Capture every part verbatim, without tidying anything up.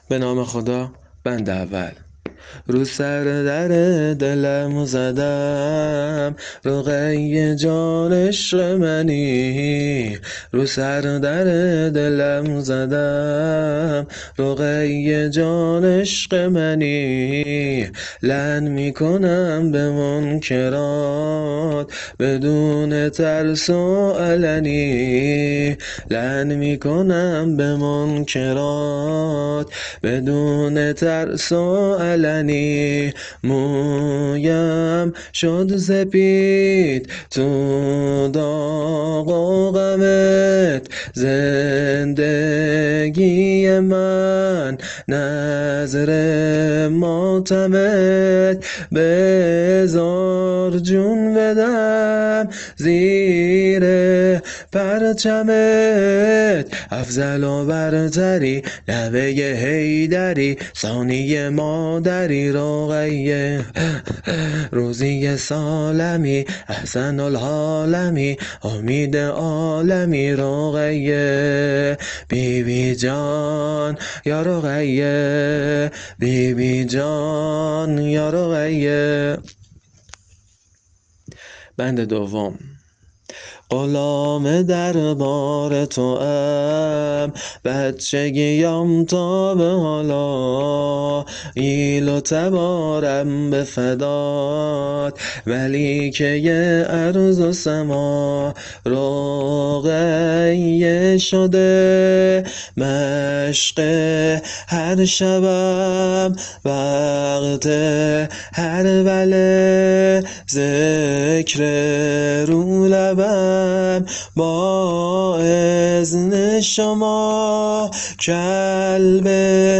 به نام خدا. بند اول. رو سر در دلم زدم، رقیه جان عشق منی. رو سر در دلم زدم، رقیه جان عشق منی. لعن میکنم به منکرات بدون ترس و علنی. لعن میکنم به منکرات بدون ترس و علنی. مویم شد سپید تو داغ و غمت، زندگی من نذر ماتمت. بذار جون بدم زیر پرچمت، افضل و برتری نوه حیدری، ثانی مادری، رقیه روزی سالمی، احسن الحالمی، امید عالمی. رقیه بی بی جان یا رقیه، بی بی جان یا رقیه. بند دوم. غلام دربار توام، بچگیم تا به حالا، ایل و تبارم به فدات، ولی که یه ارض و سما. رقیه شده مشق هر شبم، وقت هر وله ذکر رو لبم. با اذن شما کلب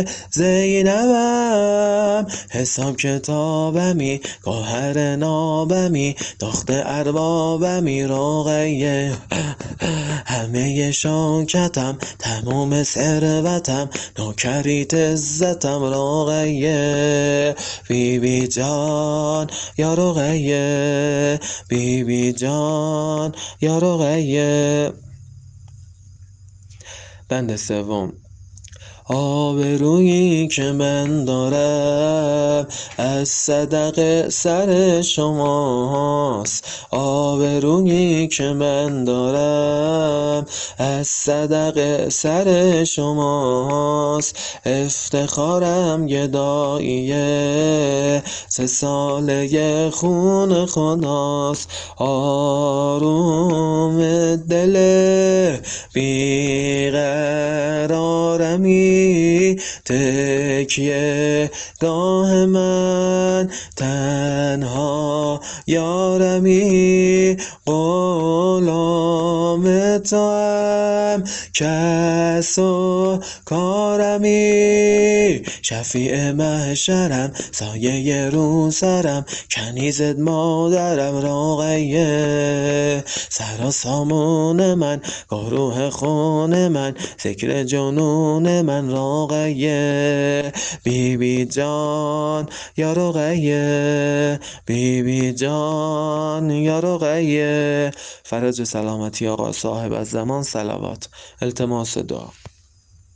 زینبم، حساب کتابمی، گوهر نابمی، دخت اربابمی. رقیه همه شوکتم، تمام ثروتم، نوکریت عزتم. رقیه بی بی جان یا رقیه، بی بی جان یا رقیه. بند سوم. آبرویی که من دارم از صدقه سر شماست، آبرویی که من دارم از صدقه سر شماست. افتخارم گداییه سه ساله خون خداست. آروم دل بیقرارمی، تکیه گاه من تنها یارمی. غلام توام کس و کارمی، شفیع محشرم، سایه رو سرم، کنیزت مادرم. رقیه سر و سامون من، گروه خون من، ذکر جنون من. رقیه بی بی جان یا رقیه، بی بی جان یا رقیه. فرج سلامتی آقا صاحب از زمان صلوات. التماس دعا.